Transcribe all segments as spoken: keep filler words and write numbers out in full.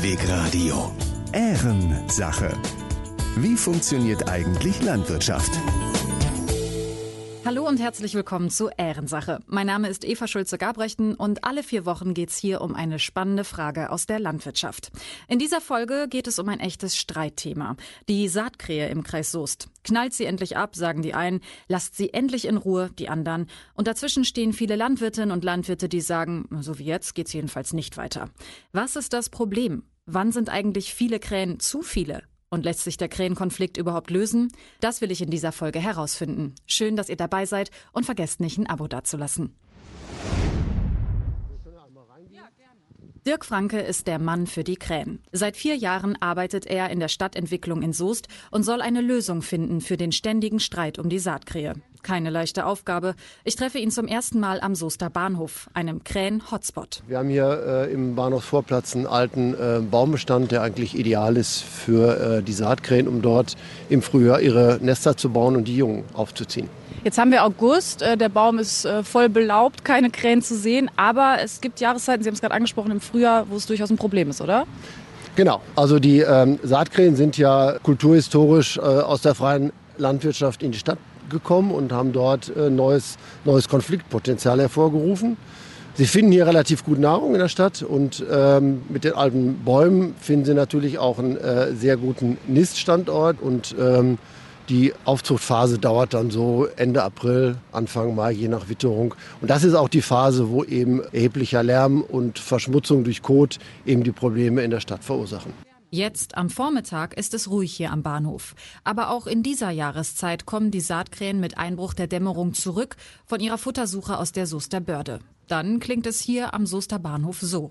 Mittelwegradio. Ehrensache. Wie funktioniert eigentlich Landwirtschaft? Hallo und herzlich willkommen zu Ehrensache. Mein Name ist Eva Schulze-Gabrechten und alle vier Wochen geht's hier um eine spannende Frage aus der Landwirtschaft. In dieser Folge geht es um ein echtes Streitthema. Die Saatkrähe im Kreis Soest. Knallt sie endlich ab, sagen die einen, lasst sie endlich in Ruhe, die anderen. Und dazwischen stehen viele Landwirtinnen und Landwirte, die sagen, so wie jetzt geht's jedenfalls nicht weiter. Was ist das Problem? Wann sind eigentlich viele Krähen zu viele? Und lässt sich der Krähenkonflikt überhaupt lösen? Das will ich in dieser Folge herausfinden. Schön, dass ihr dabei seid und vergesst nicht, ein Abo dazulassen. Dirk Franke ist der Mann für die Krähen. Seit vier Jahren arbeitet er in der Stadtentwicklung in Soest und soll eine Lösung finden für den ständigen Streit um die Saatkrähe. Keine leichte Aufgabe. Ich treffe ihn zum ersten Mal am Soester Bahnhof, einem Krähen-Hotspot. Wir haben hier äh, im Bahnhofsvorplatz einen alten äh, Baumbestand, der eigentlich ideal ist für äh, die Saatkrähen, um dort im Frühjahr ihre Nester zu bauen und die Jungen aufzuziehen. Jetzt haben wir August, äh, der Baum ist äh, voll belaubt, keine Krähen zu sehen, aber es gibt Jahreszeiten, Sie haben es gerade angesprochen, im Frühjahr, wo es durchaus ein Problem ist, oder? Genau, also die ähm, Saatkrähen sind ja kulturhistorisch äh, aus der freien Landwirtschaft in die Stadt gekommen und haben dort äh, neues, neues Konfliktpotenzial hervorgerufen. Sie finden hier relativ gut Nahrung in der Stadt und ähm, mit den alten Bäumen finden sie natürlich auch einen äh, sehr guten Niststandort und ähm, die Aufzuchtphase dauert dann so Ende April, Anfang Mai, je nach Witterung. Und das ist auch die Phase, wo eben erheblicher Lärm und Verschmutzung durch Kot eben die Probleme in der Stadt verursachen. Jetzt am Vormittag ist es ruhig hier am Bahnhof. Aber auch in dieser Jahreszeit kommen die Saatkrähen mit Einbruch der Dämmerung zurück von ihrer Futtersuche aus der Soester Börde. Dann klingt es hier am Soester Bahnhof so.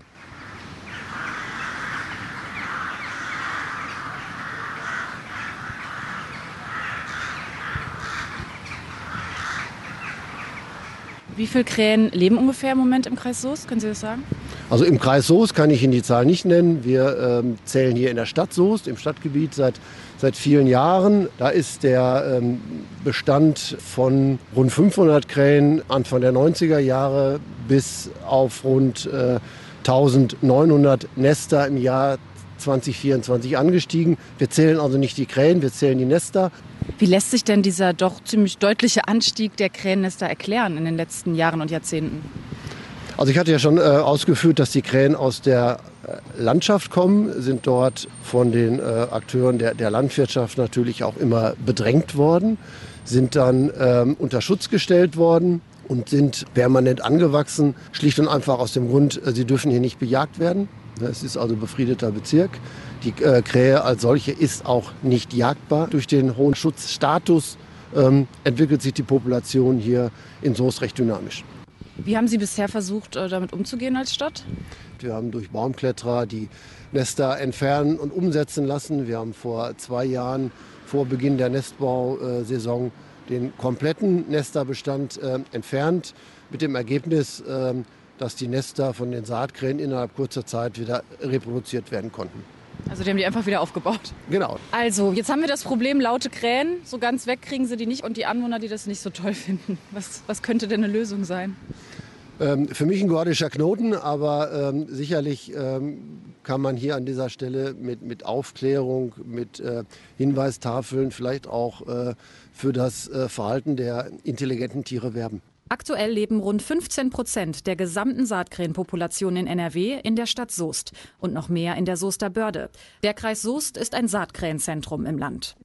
Wie viele Krähen leben ungefähr im Moment im Kreis Soest? Können Sie das sagen? Also im Kreis Soest kann ich Ihnen die Zahl nicht nennen. Wir ähm, zählen hier in der Stadt Soest, im Stadtgebiet seit, seit vielen Jahren. Da ist der ähm, Bestand von rund fünfhundert Krähen Anfang der neunziger Jahre bis auf rund äh, eintausendneunhundert Nester im Jahr zwanzig vierundzwanzig angestiegen. Wir zählen also nicht die Krähen, wir zählen die Nester. Wie lässt sich denn dieser doch ziemlich deutliche Anstieg der Krähennester erklären in den letzten Jahren und Jahrzehnten? Also ich hatte ja schon äh, ausgeführt, dass die Krähen aus der äh, Landschaft kommen, sind dort von den äh, Akteuren der, der Landwirtschaft natürlich auch immer bedrängt worden, sind dann ähm, unter Schutz gestellt worden und sind permanent angewachsen, schlicht und einfach aus dem Grund, äh, sie dürfen hier nicht bejagt werden. Es ist also befriedeter Bezirk. Die äh, Krähe als solche ist auch nicht jagdbar. Durch den hohen Schutzstatus ähm, entwickelt sich die Population hier in Soest recht dynamisch. Wie haben Sie bisher versucht, damit umzugehen als Stadt? Wir haben durch Baumkletterer die Nester entfernen und umsetzen lassen. Wir haben vor zwei Jahren, vor Beginn der Nestbausaison, den kompletten Nesterbestand äh, entfernt. Mit dem Ergebnis, äh, dass die Nester von den Saatkrähen innerhalb kurzer Zeit wieder reproduziert werden konnten. Also die haben die einfach wieder aufgebaut? Genau. Also, jetzt haben wir das Problem laute Krähen. So ganz weg kriegen sie die nicht. Und die Anwohner, die das nicht so toll finden. Was, was könnte denn eine Lösung sein? Ähm, für mich ein gordischer Knoten, aber ähm, sicherlich ähm, kann man hier an dieser Stelle mit, mit Aufklärung, mit äh, Hinweistafeln vielleicht auch äh, für das äh, Verhalten der intelligenten Tiere werben. Aktuell leben rund fünfzehn Prozent der gesamten Saatkrähenpopulation in N R W in der Stadt Soest und noch mehr in der Soester Börde. Der Kreis Soest ist ein Saatkrähenzentrum im Land.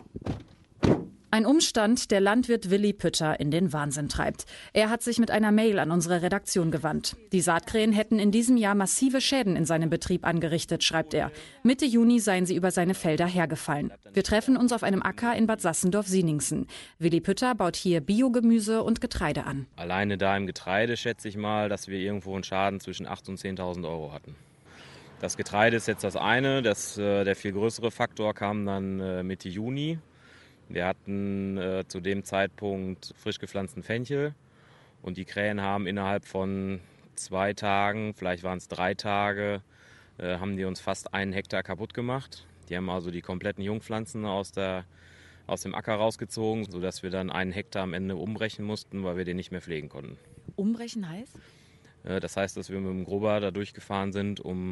Ein Umstand, der Landwirt Willi Pütter in den Wahnsinn treibt. Er hat sich mit einer Mail an unsere Redaktion gewandt. Die Saatkrähen hätten in diesem Jahr massive Schäden in seinem Betrieb angerichtet, schreibt er. Mitte Juni seien sie über seine Felder hergefallen. Wir treffen uns auf einem Acker in Bad Sassendorf-Sieningsen. Willi Pütter baut hier Biogemüse und Getreide an. Alleine da im Getreide schätze ich mal, dass wir irgendwo einen Schaden zwischen achttausend und zehntausend Euro hatten. Das Getreide ist jetzt das eine. Das, äh, der viel größere Faktor kam dann äh, Mitte Juni. Wir hatten äh, zu dem Zeitpunkt frisch gepflanzten Fenchel und die Krähen haben innerhalb von zwei Tagen, vielleicht waren es drei Tage, äh, haben die uns fast einen Hektar kaputt gemacht. Die haben also die kompletten Jungpflanzen aus, der, aus dem Acker rausgezogen, sodass wir dann einen Hektar am Ende umbrechen mussten, weil wir den nicht mehr pflegen konnten. Umbrechen heißt? Das heißt, dass wir mit dem Grubber da durchgefahren sind, um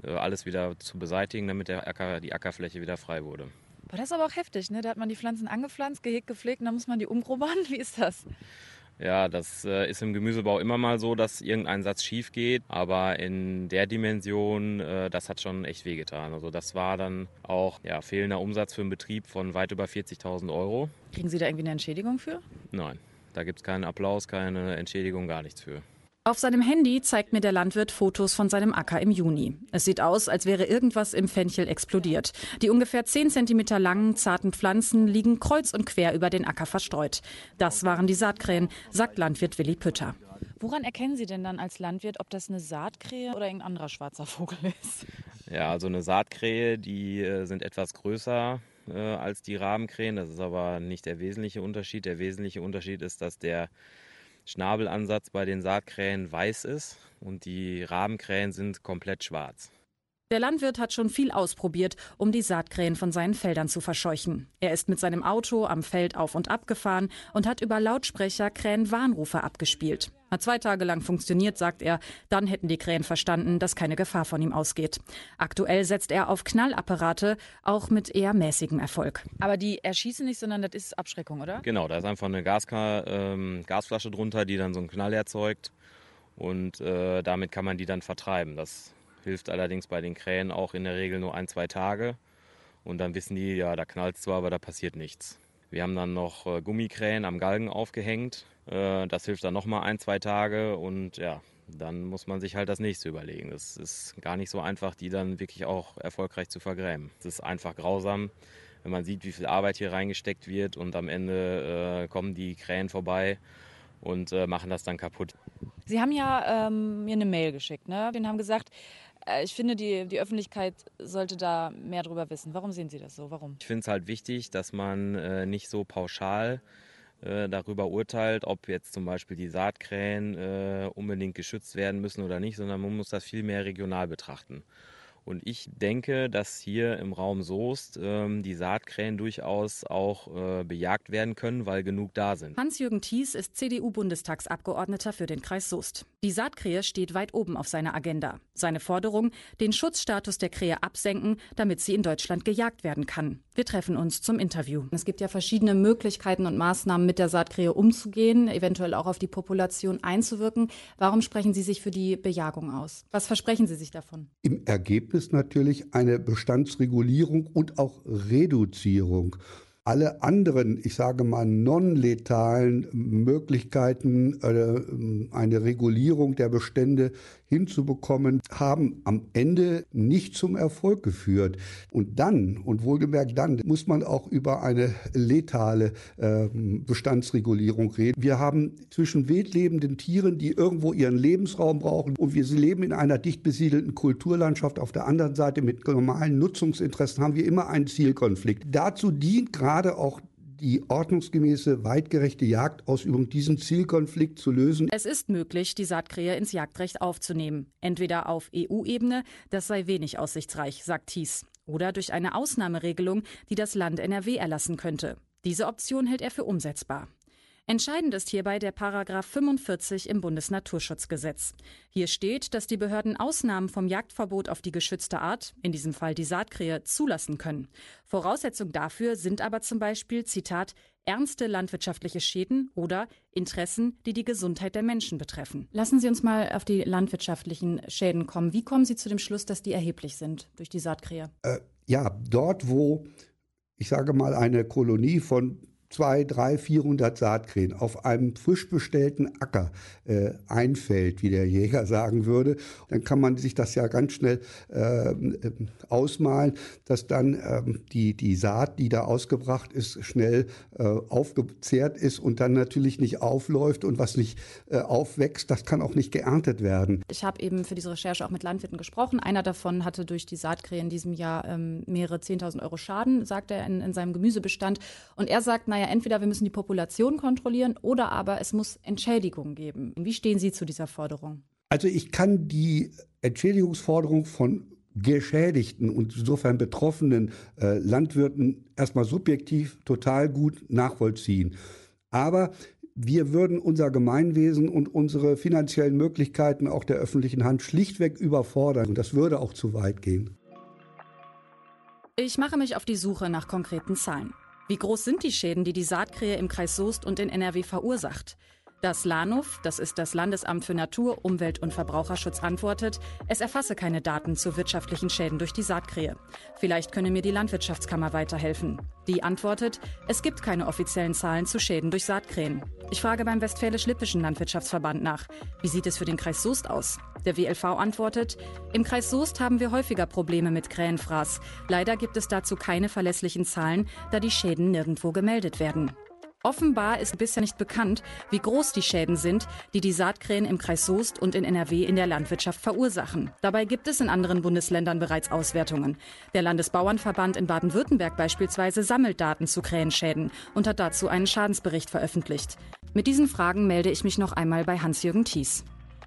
äh, alles wieder zu beseitigen, damit der Acker, die Ackerfläche wieder frei wurde. Aber das ist aber auch heftig, ne? Da hat man die Pflanzen angepflanzt, gehegt, gepflegt und dann muss man die umgrubbern. Wie ist das? Ja, das äh, ist im Gemüsebau immer mal so, dass irgendein Satz schief geht, aber in der Dimension, äh, das hat schon echt wehgetan. Also das war dann auch ja, fehlender Umsatz für einen Betrieb von weit über vierzigtausend Euro. Kriegen Sie da irgendwie eine Entschädigung für? Nein, da gibt es keinen Applaus, keine Entschädigung, gar nichts für. Auf seinem Handy zeigt mir der Landwirt Fotos von seinem Acker im Juni. Es sieht aus, als wäre irgendwas im Fenchel explodiert. Die ungefähr zehn Zentimeter langen, zarten Pflanzen liegen kreuz und quer über den Acker verstreut. Das waren die Saatkrähen, sagt Landwirt Willi Pütter. Woran erkennen Sie denn dann als Landwirt, ob das eine Saatkrähe oder ein anderer schwarzer Vogel ist? Ja, also eine Saatkrähe, die äh, sind etwas größer äh, als die Rabenkrähen. Das ist aber nicht der wesentliche Unterschied. Der wesentliche Unterschied ist, dass der Schnabelansatz bei den Saatkrähen weiß ist und die Rabenkrähen sind komplett schwarz. Der Landwirt hat schon viel ausprobiert, um die Saatkrähen von seinen Feldern zu verscheuchen. Er ist mit seinem Auto am Feld auf und ab gefahren und hat über Lautsprecher Krähenwarnrufe abgespielt. Hat zwei Tage lang funktioniert, sagt er. Dann hätten die Krähen verstanden, dass keine Gefahr von ihm ausgeht. Aktuell setzt er auf Knallapparate, auch mit eher mäßigem Erfolg. Aber die erschießen nicht, sondern das ist Abschreckung, oder? Genau, da ist einfach eine Gaska, ähm, Gasflasche drunter, die dann so einen Knall erzeugt und äh, damit kann man die dann vertreiben. Das hilft allerdings bei den Krähen auch in der Regel nur ein, zwei Tage und dann wissen die, ja, da knallt es zwar, aber da passiert nichts. Wir haben dann noch äh, Gummikrähen am Galgen aufgehängt. Äh, das hilft dann nochmal ein, zwei Tage und ja, dann muss man sich halt das nächste überlegen. Das ist gar nicht so einfach, die dann wirklich auch erfolgreich zu vergräben. Es ist einfach grausam, wenn man sieht, wie viel Arbeit hier reingesteckt wird und am Ende äh, kommen die Krähen vorbei und äh, machen das dann kaputt. Sie haben ja ähm, mir eine Mail geschickt, ne? Den haben gesagt, äh, ich finde, die, die Öffentlichkeit sollte da mehr drüber wissen. Warum sehen Sie das so? Warum? Ich finde es halt wichtig, dass man äh, nicht so pauschal äh, darüber urteilt, ob jetzt zum Beispiel die Saatkrähen äh, unbedingt geschützt werden müssen oder nicht, sondern man muss das viel mehr regional betrachten. Und ich denke, dass hier im Raum Soest ähm, die Saatkrähen durchaus auch äh, bejagt werden können, weil genug da sind. Hans-Jürgen Thies ist C D U-Bundestagsabgeordneter für den Kreis Soest. Die Saatkrähe steht weit oben auf seiner Agenda. Seine Forderung, den Schutzstatus der Krähe absenken, damit sie in Deutschland gejagt werden kann. Wir treffen uns zum Interview. Es gibt ja verschiedene Möglichkeiten und Maßnahmen, mit der Saatkrähe umzugehen, eventuell auch auf die Population einzuwirken. Warum sprechen Sie sich für die Bejagung aus? Was versprechen Sie sich davon? Im Ergebnis natürlich eine Bestandsregulierung und auch Reduzierung. Alle anderen, ich sage mal, non-letalen Möglichkeiten, äh, eine Regulierung der Bestände hinzubekommen, haben am Ende nicht zum Erfolg geführt. Und dann, und wohlgemerkt dann, muss man auch über eine letale äh, Bestandsregulierung reden. Wir haben zwischen wildlebenden Tieren, die irgendwo ihren Lebensraum brauchen, und wir leben in einer dicht besiedelten Kulturlandschaft. Auf der anderen Seite mit normalen Nutzungsinteressen haben wir immer einen Zielkonflikt. Dazu dient gerade auch die ordnungsgemäße, weitgerechte Jagdausübung, diesen Zielkonflikt zu lösen. Es ist möglich, die Saatkrähe ins Jagdrecht aufzunehmen. Entweder auf E U-Ebene, das sei wenig aussichtsreich, sagt Thies, oder durch eine Ausnahmeregelung, die das Land N R W erlassen könnte. Diese Option hält er für umsetzbar. Entscheidend ist hierbei der Paragraph fünfundvierzig im Bundesnaturschutzgesetz. Hier steht, dass die Behörden Ausnahmen vom Jagdverbot auf die geschützte Art, in diesem Fall die Saatkrähe, zulassen können. Voraussetzung dafür sind aber zum Beispiel, Zitat, ernste landwirtschaftliche Schäden oder Interessen, die die Gesundheit der Menschen betreffen. Lassen Sie uns mal auf die landwirtschaftlichen Schäden kommen. Wie kommen Sie zu dem Schluss, dass die erheblich sind durch die Saatkrähe? Äh, ja, dort, wo, ich sage mal, eine Kolonie von zwei, drei, vierhundert Saatkrähen auf einem frisch bestellten Acker äh, einfällt, wie der Jäger sagen würde, dann kann man sich das ja ganz schnell äh, ausmalen, dass dann äh, die, die Saat, die da ausgebracht ist, schnell äh, aufgezehrt ist und dann natürlich nicht aufläuft, und was nicht äh, aufwächst, das kann auch nicht geerntet werden. Ich habe eben für diese Recherche auch mit Landwirten gesprochen. Einer davon hatte durch die Saatkrähe in diesem Jahr ähm, mehrere zehntausend Euro Schaden, sagt er, in, in seinem Gemüsebestand. Und er sagt, naja, entweder wir müssen die Population kontrollieren oder aber es muss Entschädigung geben. Wie stehen Sie zu dieser Forderung? Also ich kann die Entschädigungsforderung von geschädigten und insofern betroffenen äh, Landwirten erstmal subjektiv total gut nachvollziehen. Aber wir würden unser Gemeinwesen und unsere finanziellen Möglichkeiten auch der öffentlichen Hand schlichtweg überfordern. Und das würde auch zu weit gehen. Ich mache mich auf die Suche nach konkreten Zahlen. Wie groß sind die Schäden, die die Saatkrähe im Kreis Soest und in N R W verursacht? Das LANUV, das ist das Landesamt für Natur, Umwelt und Verbraucherschutz, antwortet, es erfasse keine Daten zu wirtschaftlichen Schäden durch die Saatkrähe. Vielleicht könne mir die Landwirtschaftskammer weiterhelfen. Die antwortet, es gibt keine offiziellen Zahlen zu Schäden durch Saatkrähen. Ich frage beim Westfälisch-Lippischen Landwirtschaftsverband nach. Wie sieht es für den Kreis Soest aus? Der W L V antwortet, im Kreis Soest haben wir häufiger Probleme mit Krähenfraß. Leider gibt es dazu keine verlässlichen Zahlen, da die Schäden nirgendwo gemeldet werden. Offenbar ist bisher nicht bekannt, wie groß die Schäden sind, die die Saatkrähen im Kreis Soest und in N R W in der Landwirtschaft verursachen. Dabei gibt es in anderen Bundesländern bereits Auswertungen. Der Landesbauernverband in Baden-Württemberg beispielsweise sammelt Daten zu Krähenschäden und hat dazu einen Schadensbericht veröffentlicht. Mit diesen Fragen melde ich mich noch einmal bei Hans-Jürgen Thies.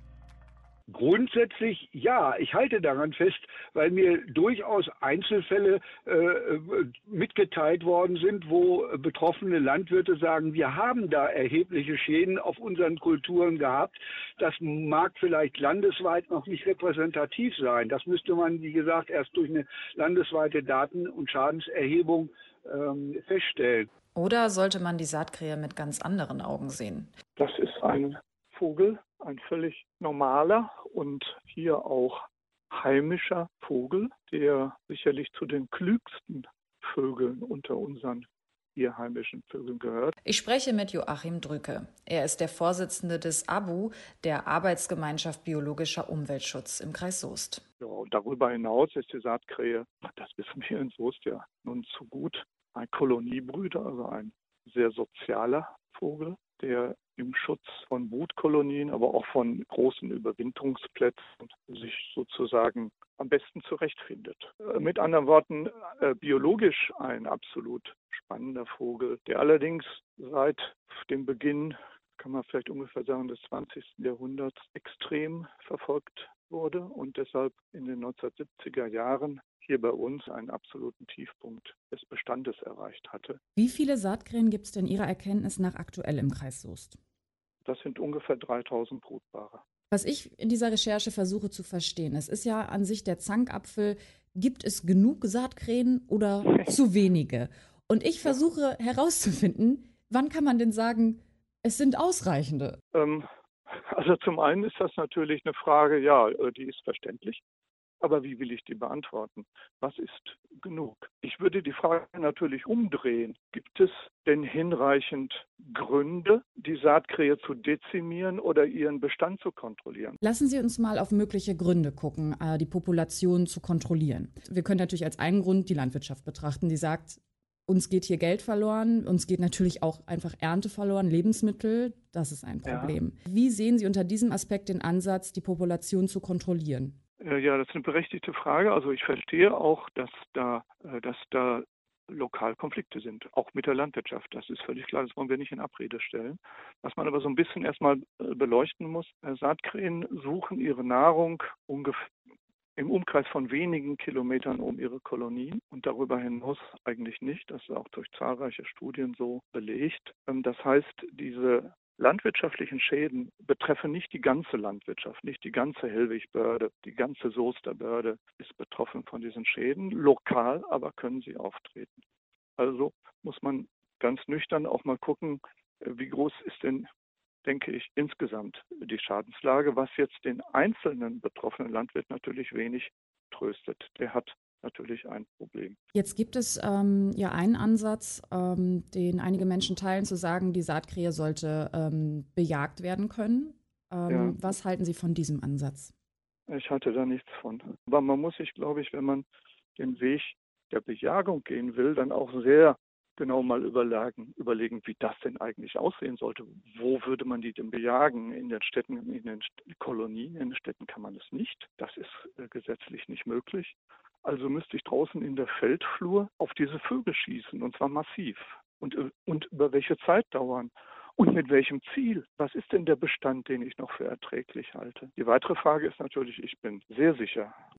Grundsätzlich ja, ich halte daran fest, weil mir durchaus Einzelfälle äh, mitgeteilt worden sind, wo betroffene Landwirte sagen, wir haben da erhebliche Schäden auf unseren Kulturen gehabt. Das mag vielleicht landesweit noch nicht repräsentativ sein. Das müsste man, wie gesagt, erst durch eine landesweite Daten- und Schadenserhebung ähm, feststellen. Oder sollte man die Saatkrähe mit ganz anderen Augen sehen? Das ist ein Vogel, ein völlig normaler und hier auch heimischer Vogel, der sicherlich zu den klügsten Vögeln unter unseren hier heimischen Vögeln gehört. Ich spreche mit Joachim Drücke. Er ist der Vorsitzende des A B U, der Arbeitsgemeinschaft Biologischer Umweltschutz im Kreis Soest. Ja, darüber hinaus ist die Saatkrähe, das wissen wir in Soest ja nun zu gut, ein Koloniebrüter, also ein sehr sozialer Vogel, der im Schutz von Brutkolonien, aber auch von großen Überwinterungsplätzen sich sozusagen am besten zurechtfindet. Mit anderen Worten, äh, biologisch ein absolut spannender Vogel, der allerdings seit dem Beginn, kann man vielleicht ungefähr sagen, des zwanzigsten Jahrhunderts extrem verfolgt wurde und deshalb in den neunzehnhundertsiebziger Jahren hier bei uns einen absoluten Tiefpunkt des Bestandes erreicht hatte. Wie viele Saatkrähen gibt es denn Ihrer Erkenntnis nach aktuell im Kreis Soest? Das sind ungefähr dreitausend Brutpaare. Was ich in dieser Recherche versuche zu verstehen, es ist ja an sich der Zankapfel, gibt es genug Saatkrähen oder zu wenige? Und ich versuche herauszufinden, wann kann man denn sagen, es sind ausreichende? Ähm, also zum einen ist das natürlich eine Frage, ja, die ist verständlich. Aber wie will ich die beantworten? Was ist genug? Ich würde die Frage natürlich umdrehen. Gibt es denn hinreichend Gründe, die Saatkrähe zu dezimieren oder ihren Bestand zu kontrollieren? Lassen Sie uns mal auf mögliche Gründe gucken, die Population zu kontrollieren. Wir können natürlich als einen Grund die Landwirtschaft betrachten, die sagt, uns geht hier Geld verloren, uns geht natürlich auch einfach Ernte verloren, Lebensmittel, das ist ein Problem. Ja. Wie sehen Sie unter diesem Aspekt den Ansatz, die Population zu kontrollieren? Ja, das ist eine berechtigte Frage. Also ich verstehe auch, dass da, dass da lokal Konflikte sind, auch mit der Landwirtschaft. Das ist völlig klar, das wollen wir nicht in Abrede stellen. Was man aber so ein bisschen erstmal beleuchten muss, Saatkrähen suchen ihre Nahrung ungefähr im Umkreis von wenigen Kilometern um ihre Kolonien und darüber hinaus eigentlich nicht. Das ist auch durch zahlreiche Studien so belegt. Das heißt, diese landwirtschaftlichen Schäden betreffen nicht die ganze Landwirtschaft, nicht die ganze Hellwegbörde, die ganze Soester Börde ist betroffen von diesen Schäden. Lokal aber können sie auftreten. Also muss man ganz nüchtern auch mal gucken, wie groß ist denn, denke ich, insgesamt die Schadenslage, was jetzt den einzelnen betroffenen Landwirt natürlich wenig tröstet. Der hat natürlich ein Problem. Jetzt gibt es ähm, ja einen Ansatz, ähm, den einige Menschen teilen, zu sagen, die Saatkrähe sollte ähm, bejagt werden können. Ähm, ja. Was halten Sie von diesem Ansatz? Ich halte da nichts von. Aber man muss sich, glaube ich, wenn man den Weg der Bejagung gehen will, dann auch sehr genau mal überlegen, überlegen, wie das denn eigentlich aussehen sollte. Wo würde man die denn bejagen? In den Städten, in den Kolonien, in den Städten kann man es nicht. Das ist äh, gesetzlich nicht möglich. Also müsste ich draußen in der Feldflur auf diese Vögel schießen, und zwar massiv. Und, und über welche Zeitdauern? Und mit welchem Ziel? Was ist denn der Bestand, den ich noch für erträglich halte? Die weitere Frage ist natürlich, ich bin sehr sicher,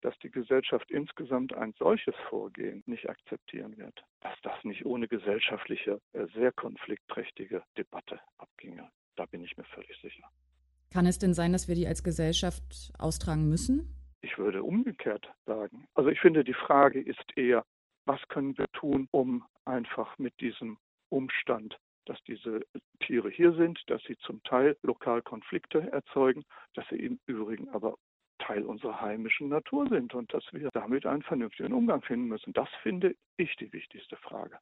dass die Gesellschaft insgesamt ein solches Vorgehen nicht akzeptieren wird, dass das nicht ohne gesellschaftliche, sehr konfliktträchtige Debatte abginge. Da bin ich mir völlig sicher. Kann es denn sein, dass wir die als Gesellschaft austragen müssen? Ich würde umgekehrt sagen. Also ich finde, die Frage ist eher, was können wir tun, um einfach mit diesem Umstand, dass diese Tiere hier sind, dass sie zum Teil lokal Konflikte erzeugen, dass sie im Übrigen aber Teil unserer heimischen Natur sind und dass wir damit einen vernünftigen Umgang finden müssen. Das finde ich die wichtigste Frage.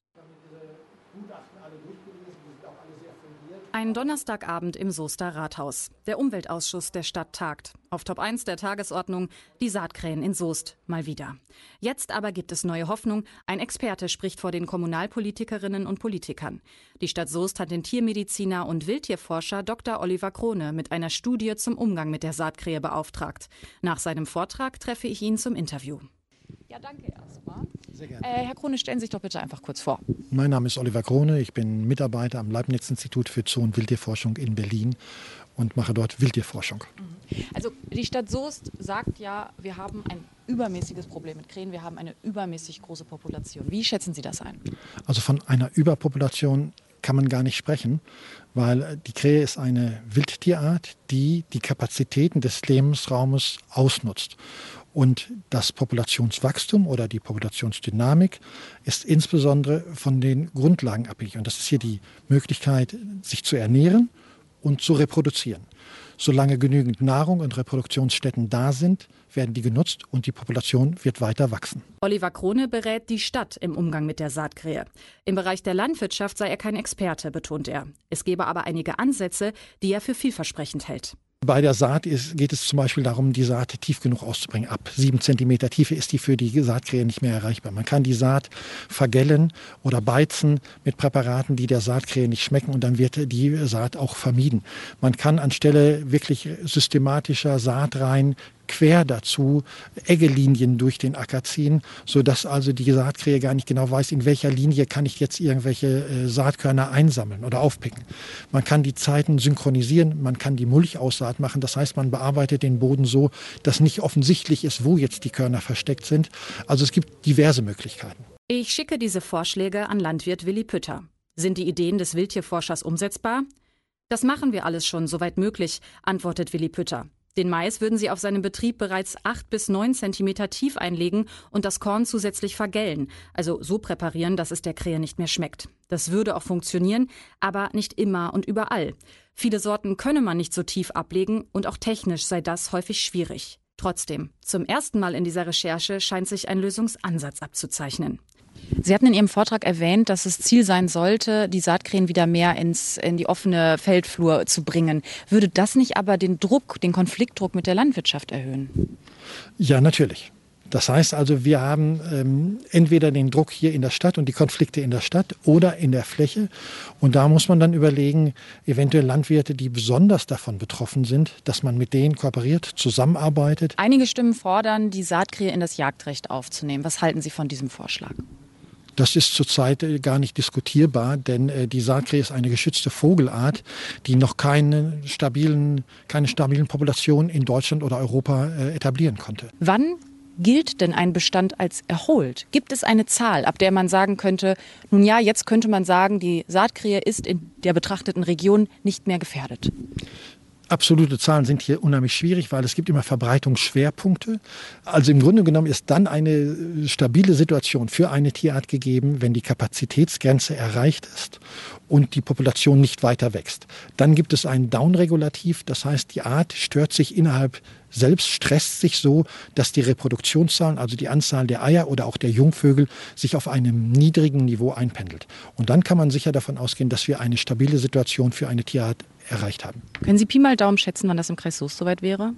Ein Donnerstagabend im Soester Rathaus. Der Umweltausschuss der Stadt tagt. Auf Top eins der Tagesordnung die Saatkrähen in Soest. Mal wieder. Jetzt aber gibt es neue Hoffnung. Ein Experte spricht vor den Kommunalpolitikerinnen und Politikern. Die Stadt Soest hat den Tiermediziner und Wildtierforscher Doktor Oliver Krone mit einer Studie zum Umgang mit der Saatkrähe beauftragt. Nach seinem Vortrag treffe ich ihn zum Interview. Ja, danke erstmal. Sehr gerne. Äh, Herr Krone, stellen Sie sich doch bitte einfach kurz vor. Mein Name ist Oliver Krone, ich bin Mitarbeiter am Leibniz-Institut für Zoo- und Wildtierforschung in Berlin und mache dort Wildtierforschung. Also die Stadt Soest sagt ja, wir haben ein übermäßiges Problem mit Krähen, wir haben eine übermäßig große Population. Wie schätzen Sie das ein? Also von einer Überpopulation kann man gar nicht sprechen, weil die Krähe ist eine Wildtierart, die die Kapazitäten des Lebensraumes ausnutzt. Und das Populationswachstum oder die Populationsdynamik ist insbesondere von den Grundlagen abhängig. Und das ist hier die Möglichkeit, sich zu ernähren und zu reproduzieren. Solange genügend Nahrung und Reproduktionsstätten da sind, werden die genutzt und die Population wird weiter wachsen. Oliver Krone berät die Stadt im Umgang mit der Saatkrähe. Im Bereich der Landwirtschaft sei er kein Experte, betont er. Es gebe aber einige Ansätze, die er für vielversprechend hält. Bei der Saat ist, geht es zum Beispiel darum, die Saat tief genug auszubringen. Ab sieben Zentimeter Tiefe ist die für die Saatkrähe nicht mehr erreichbar. Man kann die Saat vergällen oder beizen mit Präparaten, die der Saatkrähe nicht schmecken, und dann wird die Saat auch vermieden. Man kann anstelle wirklich systematischer Saatreihen quer dazu Eggelinien durch den Acker ziehen, sodass also die Saatkrähe gar nicht genau weiß, in welcher Linie kann ich jetzt irgendwelche äh, Saatkörner einsammeln oder aufpicken. Man kann die Zeiten synchronisieren, man kann die Mulchaussaat machen, das heißt, man bearbeitet den Boden so, dass nicht offensichtlich ist, wo jetzt die Körner versteckt sind. Also es gibt diverse Möglichkeiten. Ich schicke diese Vorschläge an Landwirt Willi Pütter. Sind die Ideen des Wildtierforschers umsetzbar? Das machen wir alles schon, soweit möglich, antwortet Willi Pütter. Den Mais würden sie auf seinem Betrieb bereits acht bis neun Zentimeter tief einlegen und das Korn zusätzlich vergällen, also so präparieren, dass es der Krähe nicht mehr schmeckt. Das würde auch funktionieren, aber nicht immer und überall. Viele Sorten könne man nicht so tief ablegen und auch technisch sei das häufig schwierig. Trotzdem, zum ersten Mal in dieser Recherche scheint sich ein Lösungsansatz abzuzeichnen. Sie hatten in Ihrem Vortrag erwähnt, dass es Ziel sein sollte, die Saatkrähen wieder mehr ins, in die offene Feldflur zu bringen. Würde das nicht aber den Druck, den Konfliktdruck mit der Landwirtschaft erhöhen? Ja, natürlich. Das heißt also, wir haben ähm, entweder den Druck hier in der Stadt und die Konflikte in der Stadt oder in der Fläche. Und da muss man dann überlegen, eventuell Landwirte, die besonders davon betroffen sind, dass man mit denen kooperiert, zusammenarbeitet. Einige Stimmen fordern, die Saatkrähe in das Jagdrecht aufzunehmen. Was halten Sie von diesem Vorschlag? Das ist zurzeit gar nicht diskutierbar, denn äh, die Saatkrähe ist eine geschützte Vogelart, die noch keine stabilen, keine stabilen Populationen in Deutschland oder Europa äh, etablieren konnte. Wann gilt denn ein Bestand als erholt? Gibt es eine Zahl, ab der man sagen könnte, nun ja, jetzt könnte man sagen, die Saatkrähe ist in der betrachteten Region nicht mehr gefährdet? Absolute Zahlen sind hier unheimlich schwierig, weil es gibt immer Verbreitungsschwerpunkte. Also im Grunde genommen ist dann eine stabile Situation für eine Tierart gegeben, wenn die Kapazitätsgrenze erreicht ist und die Population nicht weiter wächst. Dann gibt es ein Downregulativ, das heißt, die Art stört sich innerhalb selbst, stresst sich so, dass die Reproduktionszahlen, also die Anzahl der Eier oder auch der Jungvögel, sich auf einem niedrigen Niveau einpendelt. Und dann kann man sicher davon ausgehen, dass wir eine stabile Situation für eine Tierart erreicht haben. Können Sie Pi mal Daumen schätzen, wann das im Kreis Soest soweit wäre?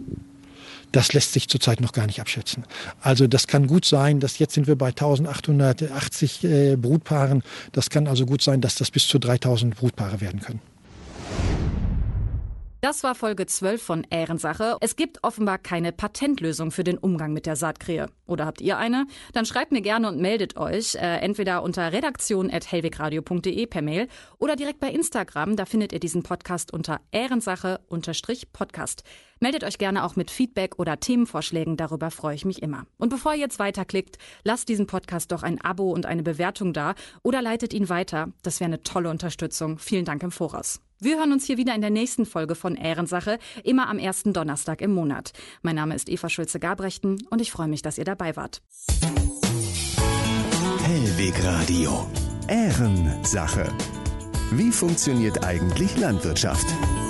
Das lässt sich zurzeit noch gar nicht abschätzen. Also das kann gut sein, dass jetzt sind wir bei eintausendachthundertachtzig äh, Brutpaaren. Das kann also gut sein, dass das bis zu dreitausend Brutpaare werden können. Das war Folge zwölf von Ehrensache. Es gibt offenbar keine Patentlösung für den Umgang mit der Saatkrähe. Oder habt ihr eine? Dann schreibt mir gerne und meldet euch. Äh, entweder unter redaktion at hellwegradio punkt de per Mail oder direkt bei Instagram. Da findet ihr diesen Podcast unter Ehrensache-Podcast. Meldet euch gerne auch mit Feedback oder Themenvorschlägen. Darüber freue ich mich immer. Und bevor ihr jetzt weiterklickt, lasst diesen Podcast doch ein Abo und eine Bewertung da oder leitet ihn weiter. Das wäre eine tolle Unterstützung. Vielen Dank im Voraus. Wir hören uns hier wieder in der nächsten Folge von Ehrensache, immer am ersten Donnerstag im Monat. Mein Name ist Eva Schulze-Gabrechten und ich freue mich, dass ihr dabei wart. Hellwegradio. Ehrensache. Wie funktioniert eigentlich Landwirtschaft?